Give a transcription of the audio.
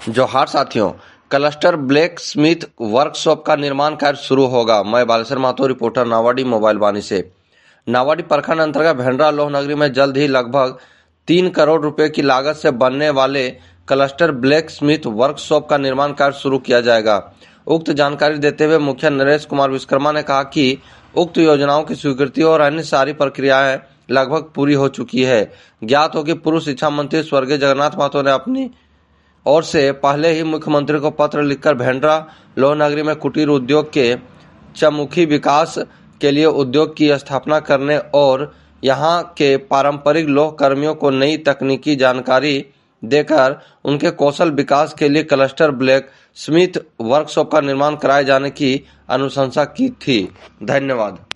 जोहार साथियों, cluster black Smith workshop का निर्माण कार्य शुरू होगा। मैं बालेश्वर महतो, रिपोर्टर नावाडी मोबाइल वाणी से। नावाडी प्रखंड अंतर्गत भेंडरा लोह नगरी में जल्द ही लगभग 3 करोड़ रुपए की लागत से बनने वाले क्लस्टर ब्लैक स्मिथ वर्कशॉप का निर्माण कार्य शुरू किया जाएगा। उक्त जानकारी देते हुए मुखिया नरेश कुमार विश्वकर्मा ने कहा कि उक्त योजनाओं की स्वीकृति और अन्य सारी प्रक्रियाएं लगभग पूरी हो चुकी है। ज्ञात हो कि पूर्व शिक्षा मंत्री स्वर्गीय जगन्नाथ महतो ने अपनी और से पहले ही मुख्यमंत्री को पत्र लिखकर भेंडरा लोह नगरी में कुटीर उद्योग के चहुमुखी विकास के लिए उद्योग की स्थापना करने और यहां के पारंपरिक लोह कर्मियों को नई तकनीकी जानकारी देकर उनके कौशल विकास के लिए क्लस्टर ब्लैक स्मिथ वर्कशॉप का निर्माण कराए जाने की अनुशंसा की थी। धन्यवाद।